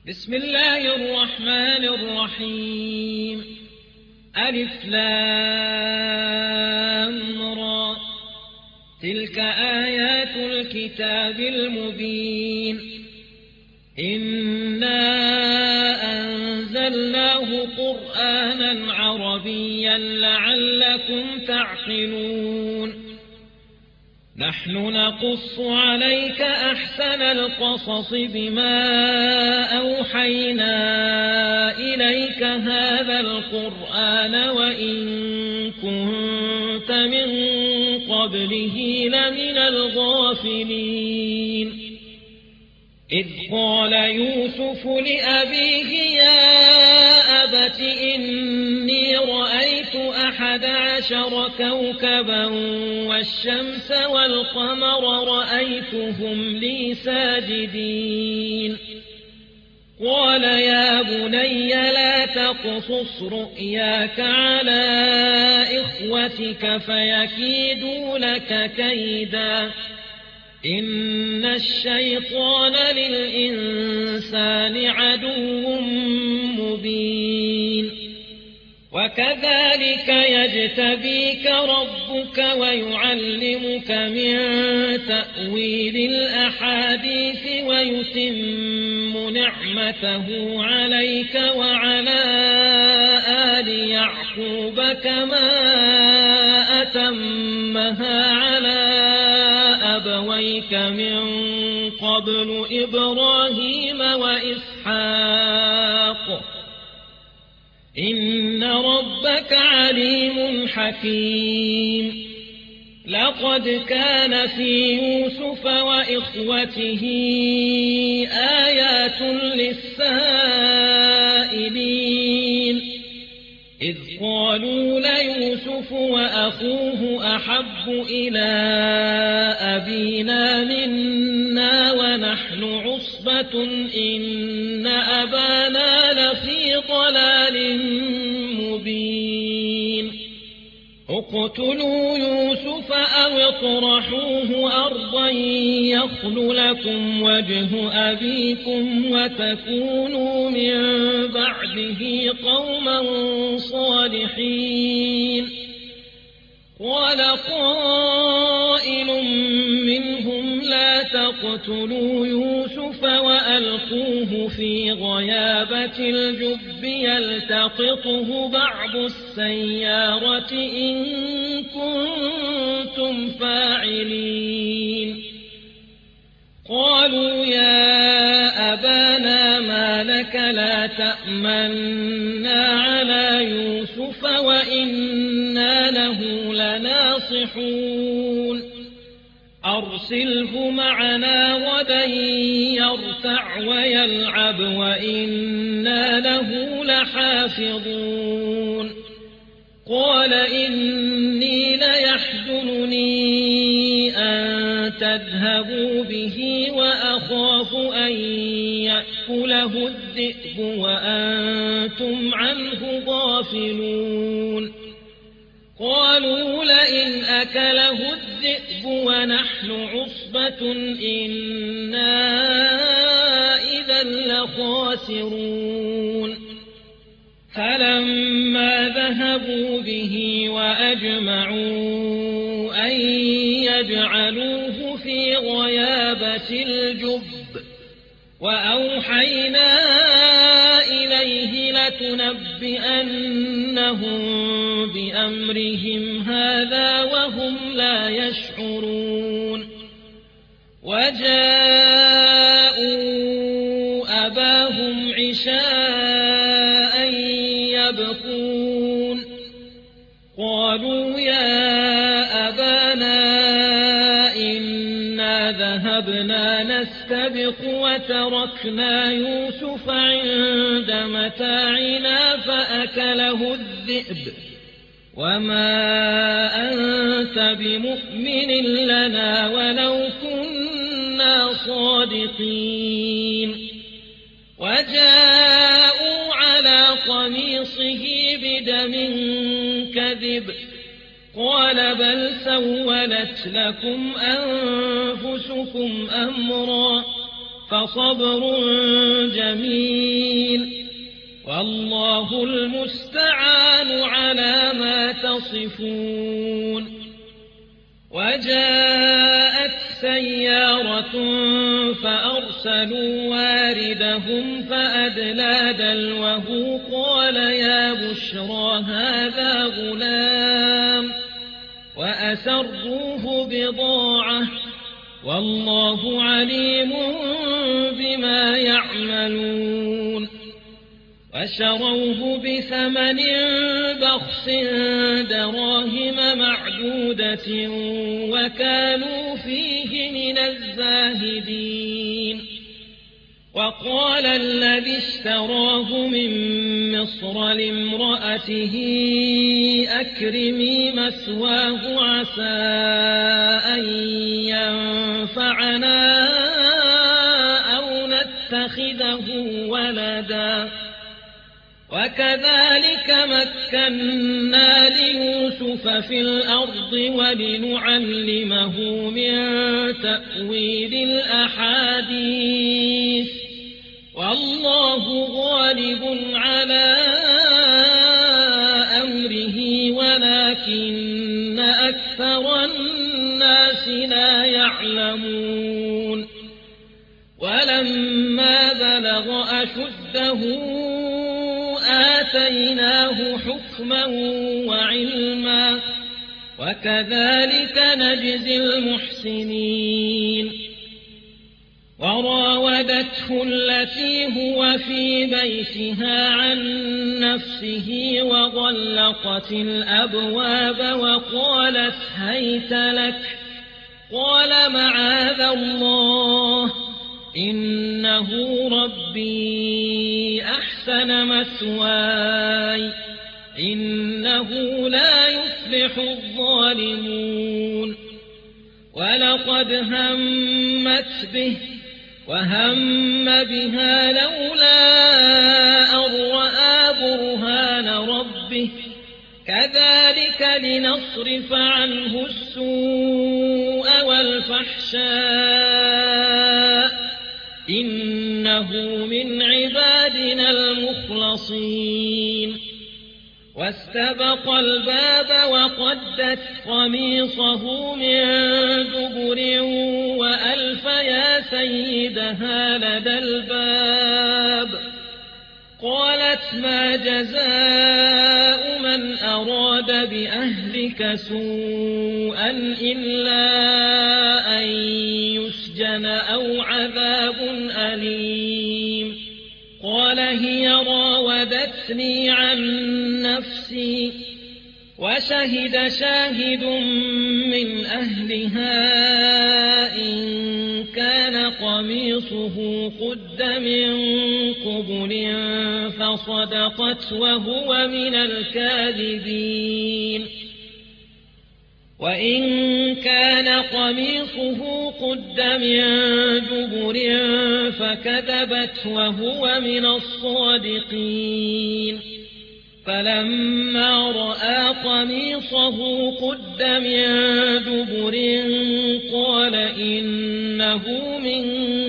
بسم الله الرحمن الرحيم. ألف لام را. تلك آيات الكتاب المبين. إنا أنزلناه قرآنا عربيا لعلكم تعقلون. نحن نقص عليك أحسن القصص بما أوحينا إليك هذا القرآن وإن كنت من قبله لمن الغافلين. إذ قال يوسف لأبيه يا أبت إني رأيت 11 كوكبا والشمس والقمر رأيتهم لي ساجدين. قال يا بني لا تقصص رؤياك على إخوتك فيكيدوا لك كيدا إن الشيطان للإنسان عدو مبين. وكذلك يجتبيك ربك ويعلمك من تأويل الأحاديث ويتم نعمته عليك وعلى آل يعقوب كما أتمها على أبويك من قبل إبراهيم وإسحاق إن ربك عليم حكيم. لقد كان في يوسف وإخوته آيات للسائلين إذ قالوا ليوسف وأخوه أحب إلى أبينا منا ونحن عصبة إن أبانا لفي ضلال مبين. اقتلوا يوسف أو اطرحوه أرضا يخل لكم وجه أبيكم وتكونوا من بعده قوما صالحين. قال قائل منهم لا تقتلوا يوسف وألقوه في غيابة الجب يلتقطه بعض السيارة إن كنتم فاعلين. قالوا يا أبانا ما لك لا تأمنا على يوسف وإنا له لناصحون. أرسله معنا غدا يرتع ويلعب وإنا له لحافظون. قال إني ليحزنني أن تذهبوا به وأخاف أن يأكله الذئب وأنتم عنه غافلون. قالوا لئن أكله الذئب ونحن عصبة إنا إذا لخاسرون. فلما ذهبوا به وأجمعوا أن يجعلوه في غيابة الجب وأوحينا إليه لتنبئنهم بأمرهم هذا وهم لا يشعرون. وجاءوا أباهم عشاء يبكون. قالوا يا أبانا إنا ذهبنا نستبق وتركنا يوسف عند متاعنا فأكله الذئب وما أنت بمؤمن لنا ولو كنا صادقين. وجاءوا على قميصه بدم كذب قال بل سولت لكم أنفسكم أمرا فصبر جميل والله المستعان على ما تصفون. وجاءت سيارة فأرسلوا واردهم فأدلى دلوه قال يا بشرى هذا غلام وأسروه بضاعة والله عليم بما يعملون. وشروه بثمن بخس دراهم معدودة وكانوا فيه من الزاهدين. وقال الذي اشتراه من مصر لامرأته أكرمي مثواه عسى أن ينفعنا أو نتخذه ولدا. وكذلك مكنا ليوسف في الأرض ولنعلمه من تأويل الأحاديث والله غالب على أمره ولكن أكثر الناس لا يعلمون. ولما بلغ أشده آتيناه حكما وعلما وكذلك نجزي المحسنين. وراودته التي هو في بيتها عن نفسه وغلقت الأبواب وقالت هيت لك قال معاذ الله إنه ربي أحسن مثواي إنه لا يفلح الظالمون. ولقد همت به وهم بها لولا أن رأى برهان ربه كذلك لنصرف عنه السوء والفحشاء إنه من عبادنا المخلصين. واستبق الباب وقدت قميصه من دبر وألف يا سيدها لدى الباب. قالت ما جزاء من أراد بأهلك سوءا إلا أن يسجن أو عذاب أليم. قال هي راودتني عن نفسي وشهد شاهد من أهلها إن كان قميصه قد من قبل فصدقت وهو من الكاذبين. وإن كان قميصه قد من دبر فكذبت وهو من الصادقين. فلما رأى قميصه قد من دبر قال إنه من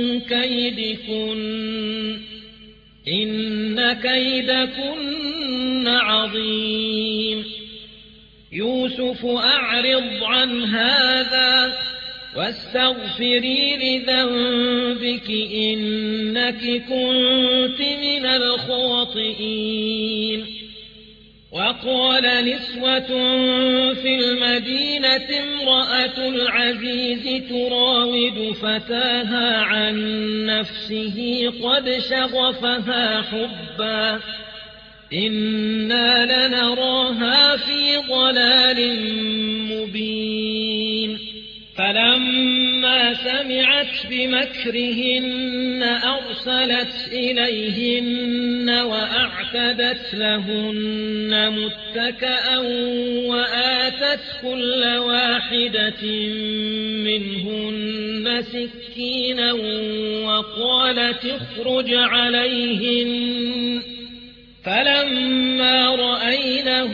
كيدكن إن كيدكن عظيم. يوسف أعرض عن هذا واستغفري لذنبك إنك كنت من الخاطئين. وقال نسوة في المدينة امرأة العزيز تراود فتاها عن نفسه قد شغفها حبا إنا لنراها في ضلال مبين. فلما سمعت بمكرهن أرسلت إليهن وأعتدت لهن متكأ وآتت كل واحدة منهن سكينا وقالت اخرج عليهن. فلما رأينه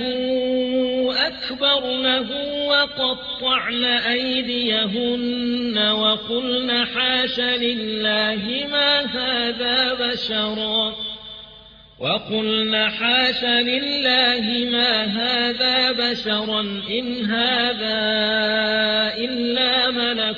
أكبرنه وقطعن أيديهن وقلن حاش لله ما هذا بشرا وقلنا حاش لله ما هذا بشرا إن هذا إلا ملك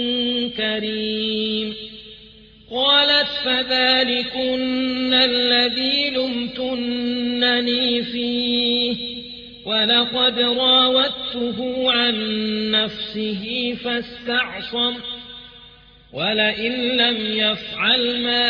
كريم. قالت فذلكن الذي لمتنني فيه ولقد راودته عن نفسه فاستعصم ولئن لم يفعل ما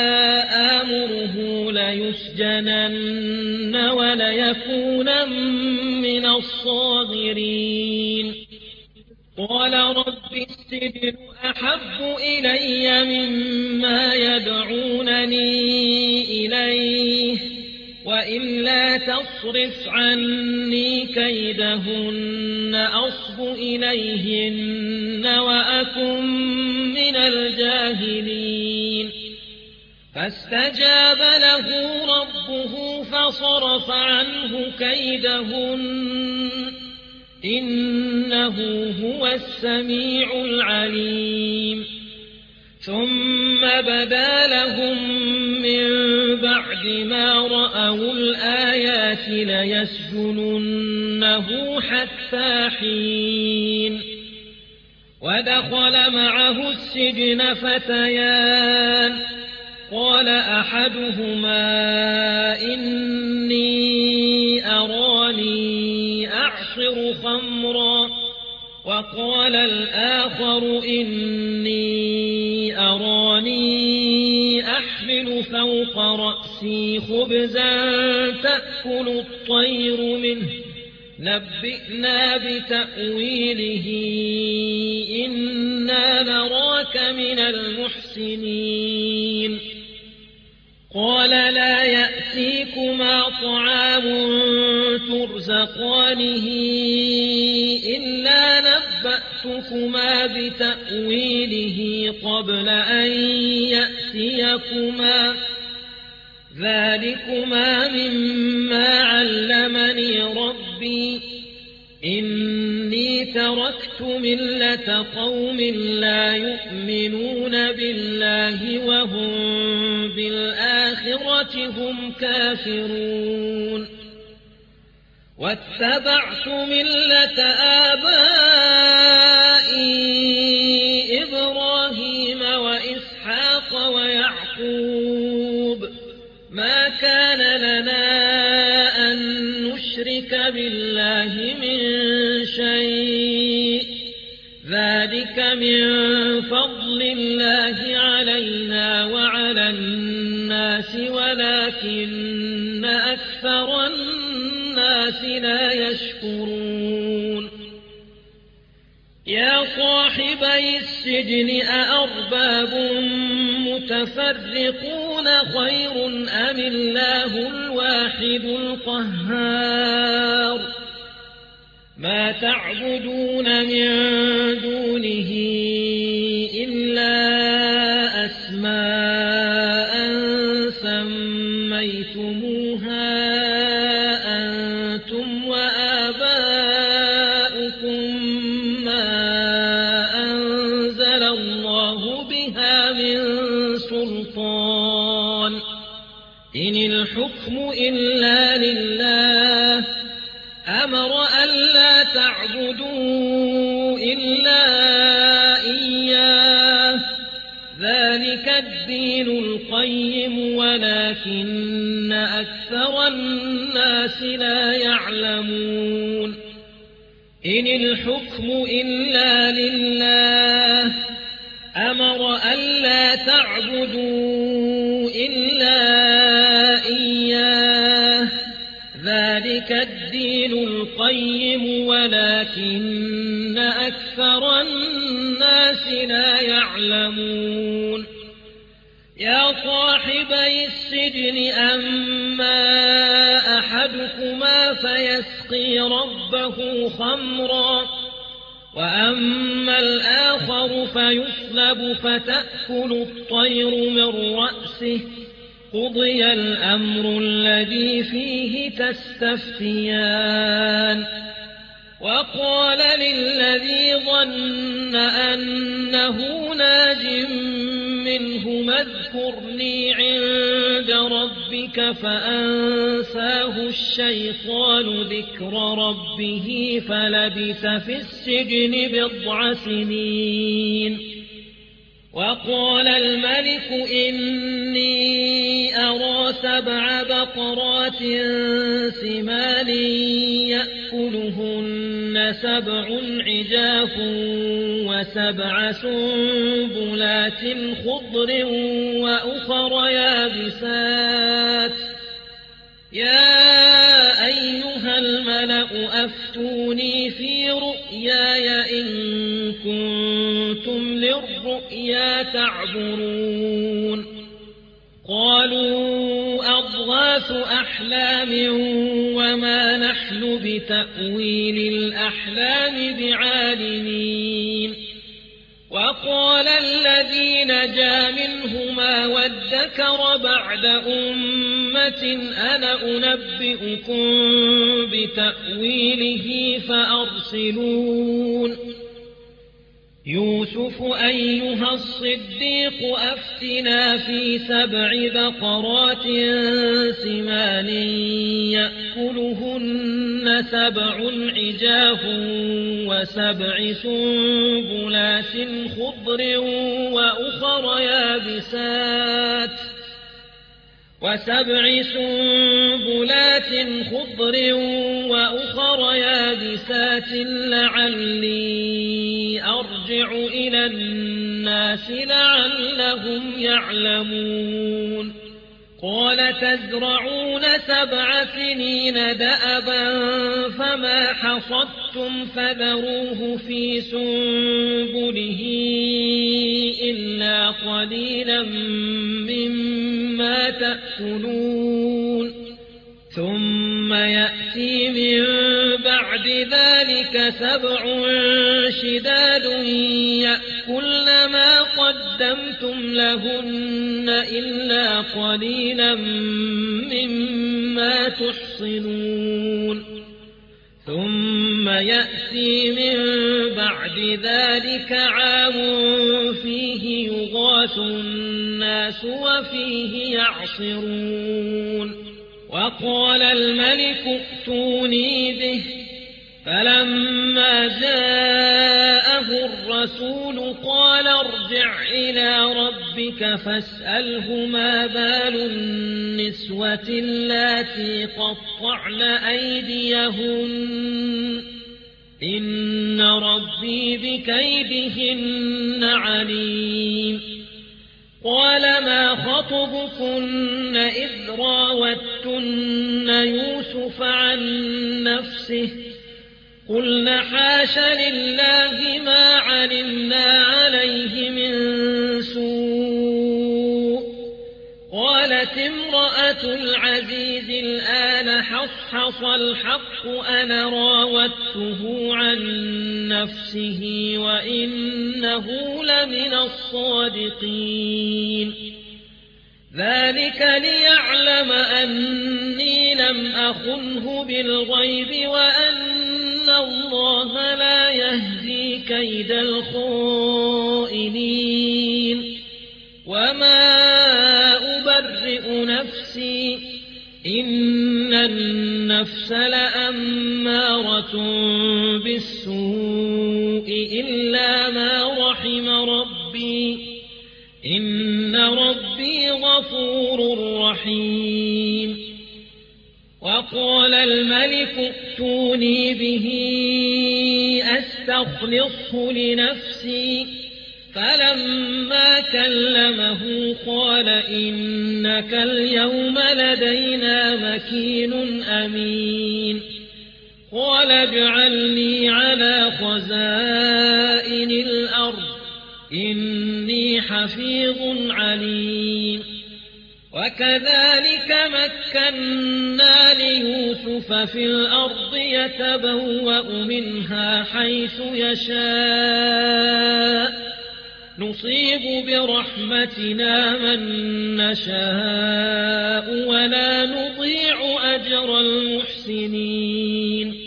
آمره ليسجنن وليكونن من الصاغرين. قال رب السجن أحب إلي مما يدعونني إليه وإلا تصرف عني كيدهن أصب إليهن وأكن من الجاهلين. فاستجاب له ربه فصرف عنه كيدهن إنه هو السميع العليم. ثم بدا لهم من بعد ما رأوا الآيات ليسجننه حتى حين. ودخل معه السجن فتيان قال أحدهما إني أراني أعصر خمرا وقال الآخر إني أراني أحمل فوق رأسي خبزا تأكل الطير منه نبئنا بتأويله إنا نراك من المحسنين. قال لا يأتيكما طعام ترزقانه إلا نبأتكما بتأويله قبل أن يأتيكما ذلكما مما علمني ربي إني تركت ملة قوم لا يؤمنون بالله وهم بالآخرة هم كافرون. واتبعت ملة آبائي إبراهيم وإسحاق ويعقوب ما كان لنا أن نشرك بالله من شيء ذلك من فضل الله علينا وعلى الناس ولكن أكثر الناس لا يشكرون. يا صاحبي السجن أأرباب متفرقون خير أم الله الواحد القهار. ما تعبدون من دونه إلا أسماء سميتموها أنتم وآباؤكم ما أنزل الله بها من سلطان إن الحكم إلا لله أمر ألا تعبدوا إلا إياه ذلك الدين القيم ولكن أكثر الناس لا يعلمون. إن الحكم إلا لله أمر ألا تعبدوا إلا إياه ذلك الدين القيم ولكن أكثر الناس لا يعلمون. يا صاحبي السجن أما أحدكما فيسقي ربه خمرا وأما الآخر فيصلب فتأكل الطير من رأسه قضي الأمر الذي فيه تستفتيان. وقال للذي ظن أنه ناج منهم اذكرني عند ربك فأنساه الشيطان ذكر ربه فلبث في السجن 10 سنين. وقال الملك إني أرى 7 بقرات سمان يأكلهن 7 عجاف و7 سنبلات خضر وأخر يابسات يا أيها الملأ أفتوني في رؤياي إن كنتم للرؤيا تعبرون. قالوا أضغاث أحلام وما نحن بتأويل الأحلام بعالمين. وقال الذي نجا منهما وادكر بعد أمة أنا أنبئكم بتأويله فأرسلون. يوسف أيها الصديق أفتنا في 7 بقرات سمان يأكلهن 7 عجاف و7 سنبلات خضر وأخر يابسات لعلي أرجع إلى الناس لعلهم يعلمون. قال تزرعون 7 سنين دأبا فما حصدتم فذروه في سنبله إلا قليلا مما تأكلون. ثم يأتي من بعد ذلك 7 شداد يأكلن ما قدمتم لهن إلا قليلا مما تحصنون. ثم يأتي من بعد ذلك عام فيه يغاث الناس وفيه يعصرون. وقال الملك ائتوني به فلما جاءه الرسول قال ارجع إلى ربك فاسأله ما بال النسوة اللاتي قطعن أيديهن إن ربي بكيدهن عليم. قال ما خطبكن إذ راوتن يوسف عن نفسه قلن حاش لله ما علمنا عليه من سوء. قالت امرأة العزيز الآن حصحص الحق أنا راودته عن نفسه وإنه لمن الصادقين. ذلك ليعلم أني لم أخنه بالغيب وأن الله لا يهدي كيد الخائنين. وما أبرئ نفسي إن النفس لأمارة بالسوء إلا ما رحم ربي إن ربي غفور رحيم. وقال الملك ائتوني به أستخلصه لنفسي فلما كلمه قال إنك اليوم لدينا مكين أمين. قال اجعلني على خزائن الأرض إني حفيظ عليم. وكذلك مكنا ليوسف في الأرض يتبوأ منها حيث يشاء نصيب برحمتنا من نشاء ولا نضيع أجر المحسنين.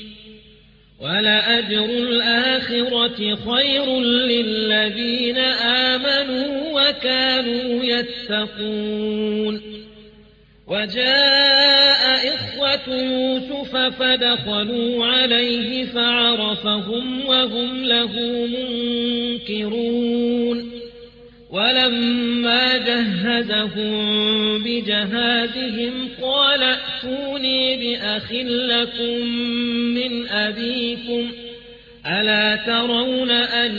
ولأجر الآخرة خير للذين آمنوا وكانوا يتقون. وجاء إخوة يوسف فدخلوا عليه فعرفهم وهم له منكرون. ولما جهزهم بجهازهم قال ائتوني بأخ لكم من أبيكم ألا ترون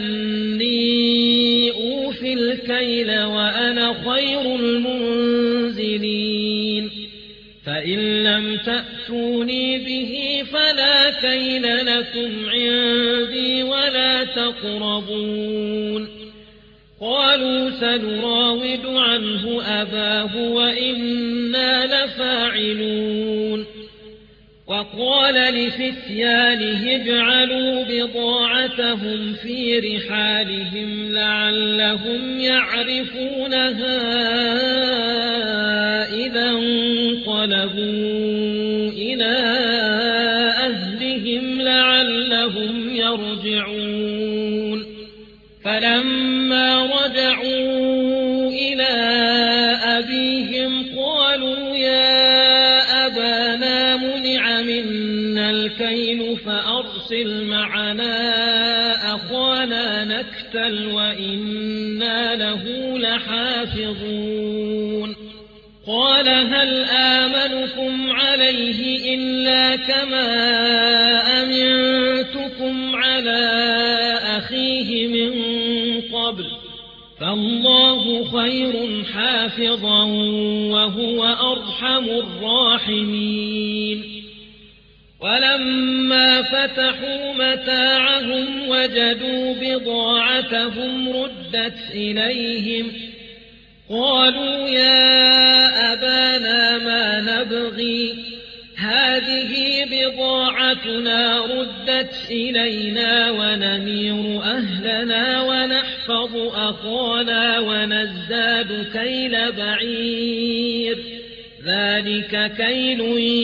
أني أوفي الكيل وأنا خير المنزلين. فإن لم تأتوني به فلا كيل لكم عندي ولا تقربون. قالوا سنراود عنه أباه وإنا لفاعلون. وقال لفتيانه اجعلوا بضاعتهم في رحالهم لعلهم يعرفونها إذا انقلبوا إلى أهلهم لعلهم يرجعون. فلما رجعوا إلى أبيهم قالوا يا أبانا منع منا الكيل فأرسل معنا أخانا نكتل وإنا له لحافظون. قال هل آمنكم عليه إلا كما أمنتكم على أخيه من قبل فالله خير حافظا وهو أرحم الراحمين. ولما فتحوا متاعهم وجدوا بضاعتهم ردت إليهم قالوا يا أبانا ما نبغي هذه بضاعتنا ردت إلينا ونمير أهلنا ونحفظ أخانا ونزداد كيل بعير ذلك كيل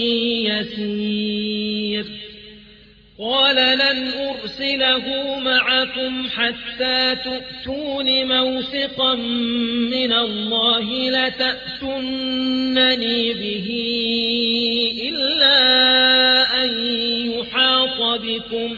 يسير. قال لن أرسله معكم حتى تؤتون موثقا من الله لتأتونني به إلا أن يحاط بكم.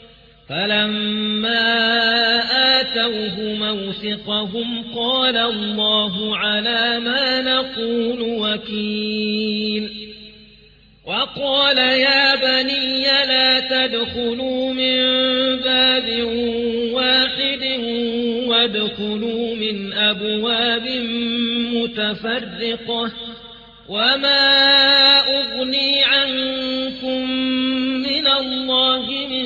فلما آتوه موثقهم قال الله على ما نقول وكيل. وقال يا بني لا تدخلوا من باب واحد وادخلوا من أبواب متفرقة وما أغني عنكم من الله من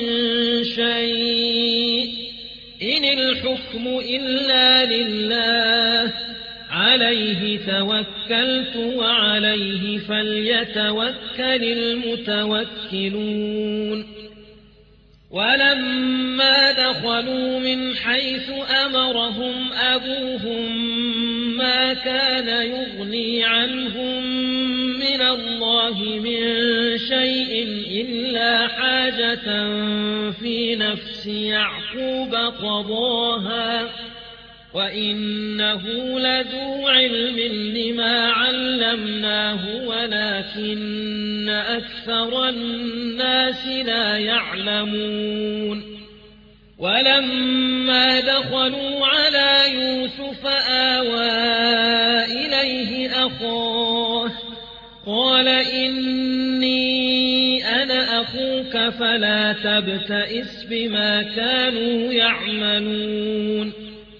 شيء إن الحكم إلا لله عليه توكلت وعليه فليتوكل المتوكلون. ولما دخلوا من حيث أمرهم أبوهم ما كان يغني عنهم من الله من شيء إلا حاجة في نفس يعقوب قضاها وإنه لذو علم لما علمناه ولكن أكثر الناس لا يعلمون. ولما دخلوا على يوسف آوى إليه أخاه قال إني أنا أخوك فلا تبتئس بما كانوا يعملون.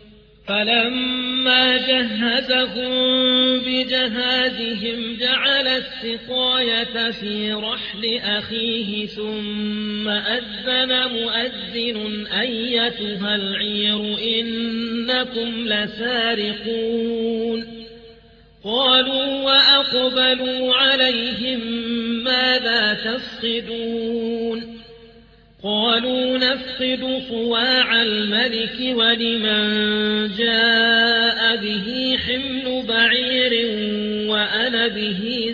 فلما جهزهم بجهازهم جعل السقاية في رحل أخيه ثم أذن مؤذن أيتها العير إنكم لسارقون. قالوا وأقبلوا عليهم ماذا تفقدون. قالوا نفقد صواع الملك ولمن جاء به حمل بعير وأنا به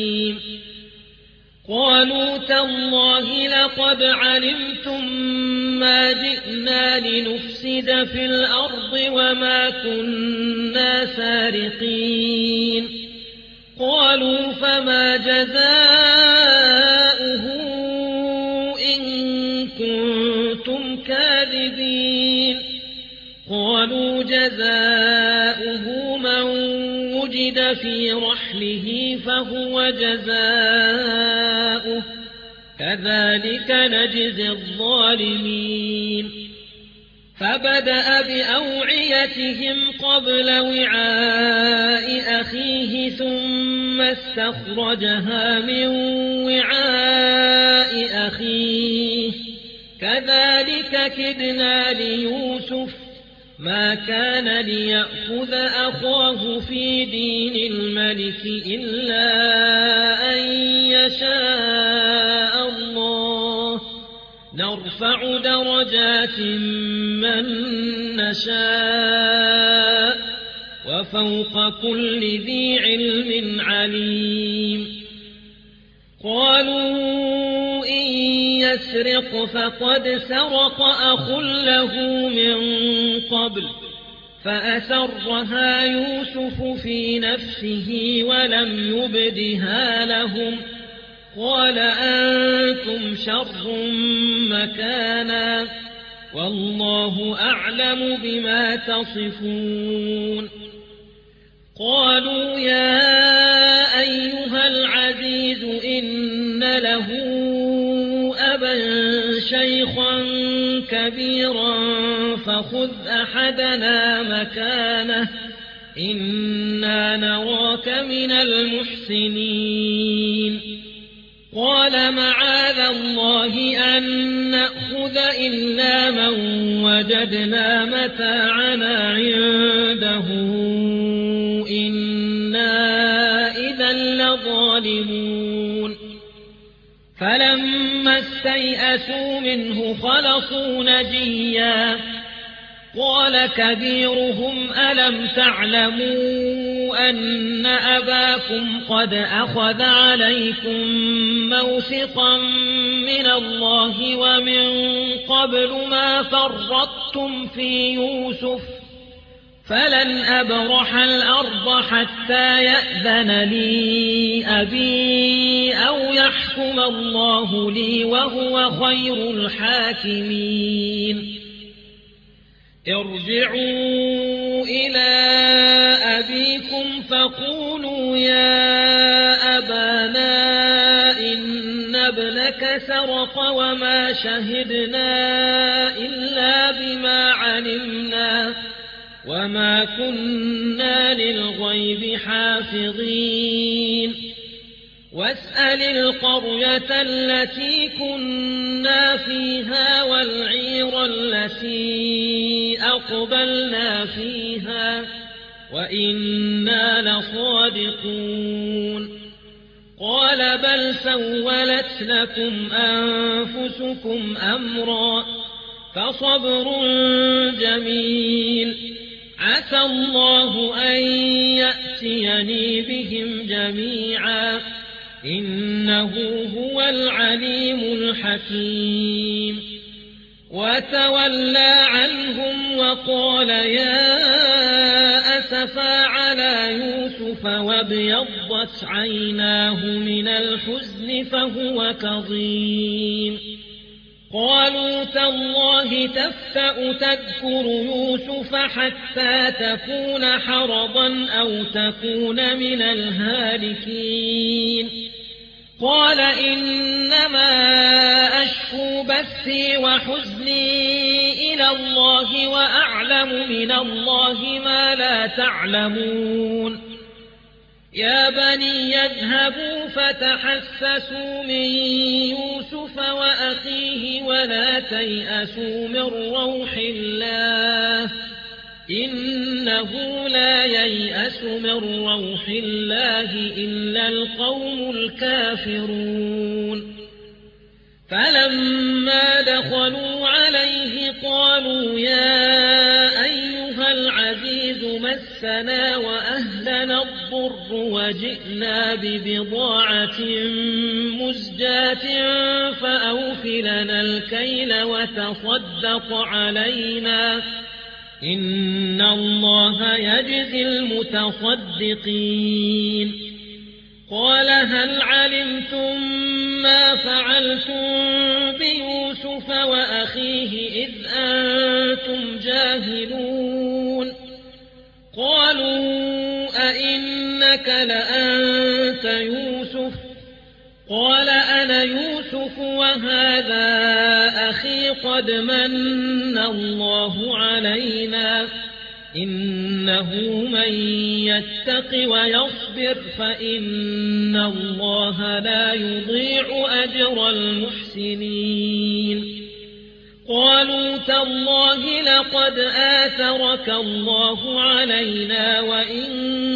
زعيم. قالوا تالله لقد علمتم ما جئنا لنفسد في الأرض وما كنا سارقين قالوا فما جزاؤه إن كنتم كاذبين قالوا جزاؤه من وجد في رحله فهو جزاؤه كذلك نجزي الظالمين فبدأ بأوعيتهم قبل وعاء أخيه ثم استخرجها من وعاء أخيه كذلك كدنا ليوسف ما كان ليأخذ أخاه في دين الملك إلا أن يشاء الله نرفع درجات من نشاء وفوق كل ذي علم عليم قالوا إن يسرق فقد سرق أخ له من قبل فأسرها يوسف في نفسه ولم يبدها لهم قال أنتم شر مكانا والله أعلم بما تصفون قالوا يا أيها العزيز إن له أبا شيخا كبيرا فخذ أحدنا مكانه إنا نراك من المحسنين قال معاذ الله أن نأخذ إلا من وجدنا متاعنا عنده إنا إذا لظالمون فلما استيئسوا منه خلصوا نجيا قال كبيرهم ألم تعلموا أن أباكم قد أخذ عليكم موثقا من الله ومن قبل ما فرطتم في يوسف فلن أبرح الأرض حتى يأذن لي أبي أو يحكم الله لي وهو خير الحاكمين ارجعوا إلى أبيكم فقولوا يا أبانا إن ابنك سرق وما شهدنا إلا بما علمنا وما كنا للغيب حافظين واسأل القرية التي كنا فيها والعير التي أقبلنا فيها وإنا لصادقون قال بل سولت لكم أنفسكم أمرا فصبر جميل عسى الله أن يأتيني بهم جميعا إنه هو العليم الحكيم وتولى عنهم وقال يا أسفا على يوسف وابيضت عيناه من الحزن فهو كظيم قالوا تالله تفتأ تذكر يوسف حتى تكون حرضا أو تكون من الهالكين قال إنما أشكو بثي وحزني إلى الله وأعلم من الله ما لا تعلمون يا بني اذهبوا فتحسسوا من يوسف وأخيه ولا تيأسوا من روح الله إنه لا ييأس من روح الله إلا القوم الكافرون فلما دخلوا عليه قالوا يا أيها العزيز مس مسنا وأهلنا الضر وجئنا ببضاعة مزجاة فأوف لنا الكيل وتصدق علينا إن الله يجزي المتصدقين قال هل علمتم ما فعلتم بيوسف وأخيه إذ أنتم جاهلون قالوا أئنك لأنت يوسف قال أنا يوسف وهذا أخي قد من الله علينا إنه من يتق ويصبر فإن الله لا يضيع أجر المحسنين قالوا تالله لقد آثرك الله علينا وإن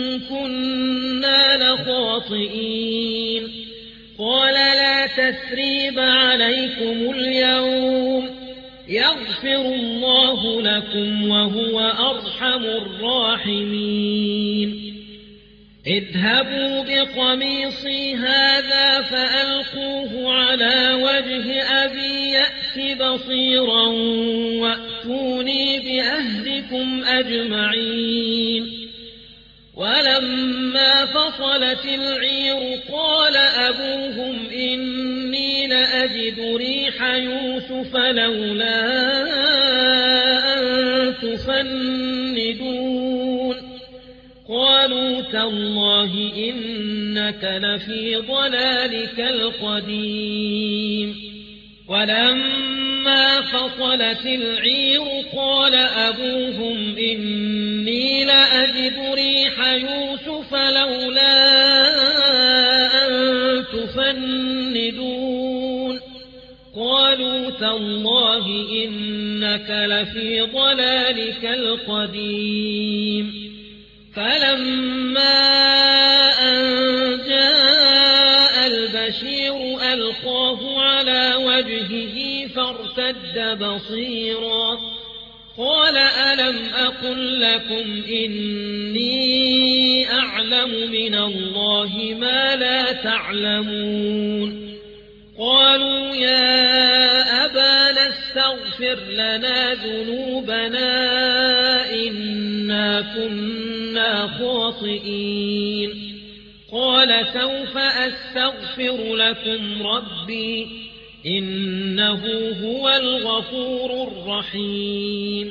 كنا لخاطئين قال لا تثريب عليكم اليوم يغفر الله لكم وهو أرحم الراحمين اذهبوا بقميصي هذا فألقوه على وجه أبي يأت بصيرا وأتوني بأهلكم أجمعين ولما فصلت العير قال أبوهم إني لأجد ريح يوسف لولا أن تفندون قالوا تالله إنك لفي ضلالك القديم ولما فصلت العير قال أبوهم إني لأجد ريح يوسف لولا أن تفندون قالوا تالله إنك لفي ضلالك القديم فلما أن جاء البشير ألقاه على وجهه فارتد بصيرا قال ألم أقل لكم إني أعلم من الله ما لا تعلمون قالوا يا أبانا استغفر لنا ذنوبنا إنا كنا خاطئين قال سوف أستغفر لكم ربي إنه هو الغفور الرحيم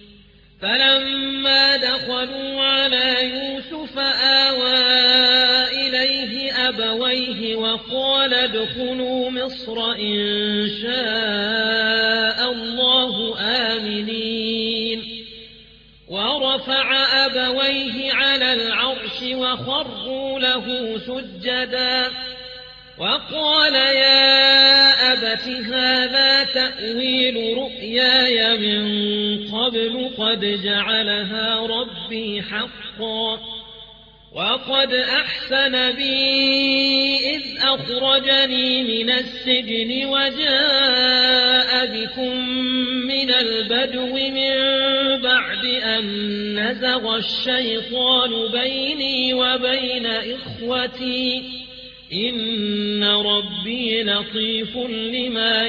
فلما دخلوا على يوسف آوى إليه أبويه وقال ادخلوا مصر إن شاء الله آمنين ورفع أبويه على العرش وخروا له سجدا وقال يا أبت هذا تأويل رؤياي من قبل قد جعلها ربي حقا وقد أحسن بي إذ أخرجني من السجن وجاء بكم من البدو من بعد أن نزغ الشيطان بيني وبين إخوتي إن ربي لطيف لما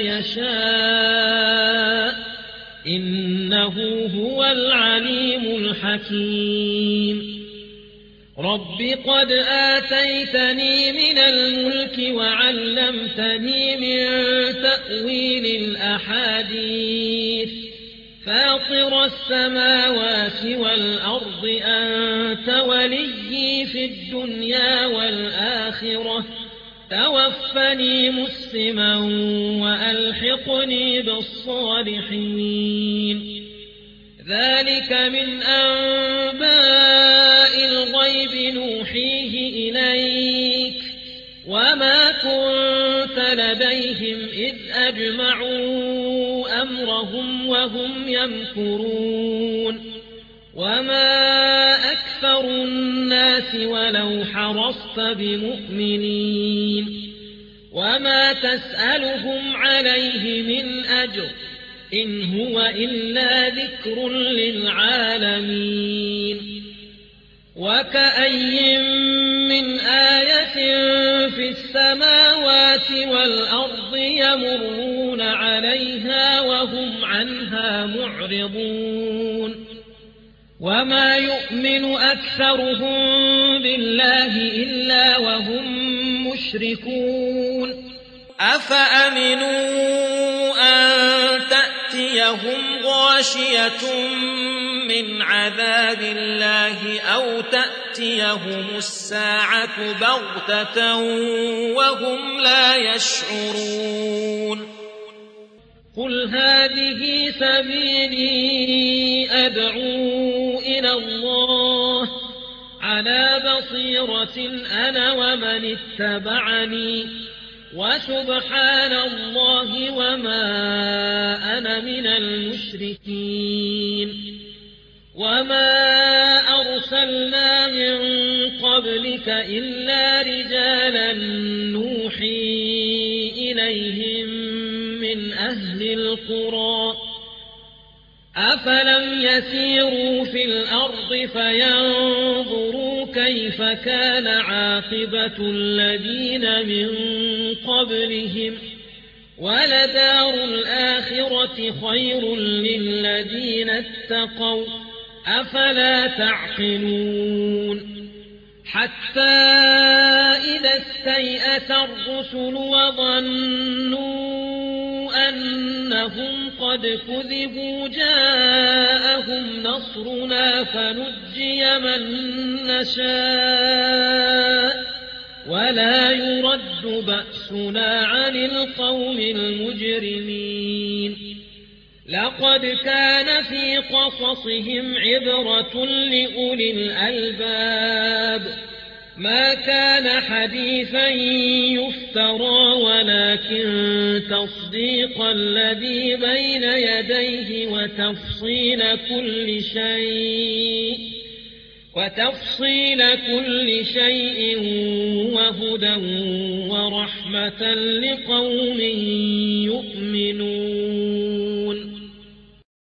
يشاء إنه هو العليم الحكيم رب قد آتيتني من الملك وعلمتني من تأويل الأحاديث فاطر السماوات والأرض أنت وليي في الدنيا والآخرة توفني مسلما وألحقني بالصالحين ذلك من أنباء الغيب نوحيه إليك وما كنت لديهم إذ أجمعوا أمرهم وهم يمكرون وما أكثر الناس ولو حرصت بمؤمنين وما تسألهم عليه من أجر إن هو إلا ذكر للعالمين وكأي من آية في السماوات والأرض يمرون عليها وهم عنها معرضون وما يؤمن أكثرهم بالله إلا وهم مشركون أفأمنوا أن تأتيهم غاشية من عذاب الله أو تأتيهم الساعة بغتة وهم لا يشعرون قل هذه سبيلي أدعو إلى الله على بصيرة أنا ومن اتبعني وسبحان الله وما أنا من المشركين وما أرسلنا من قبلك إلا رجالا نوحي إليهم من أهل القرى أفلم يسيروا في الأرض فينظروا كيف كان عاقبة الذين من قبلهم ولدار الآخرة خير للذين اتقوا أفلا تعقلون حتى إذا استيأس الرسل وظنوا أنهم قد كذبوا جاءهم نصرنا فنجي من نشاء ولا يرد بأسنا عن القوم المجرمين لقد كان في قصصهم عبرة لأولي الألباب ما كان حديثا يفترى ولكن تصديق الذي بين يديه وتفصيل كل شيء وهدى ورحمة لقوم يؤمنون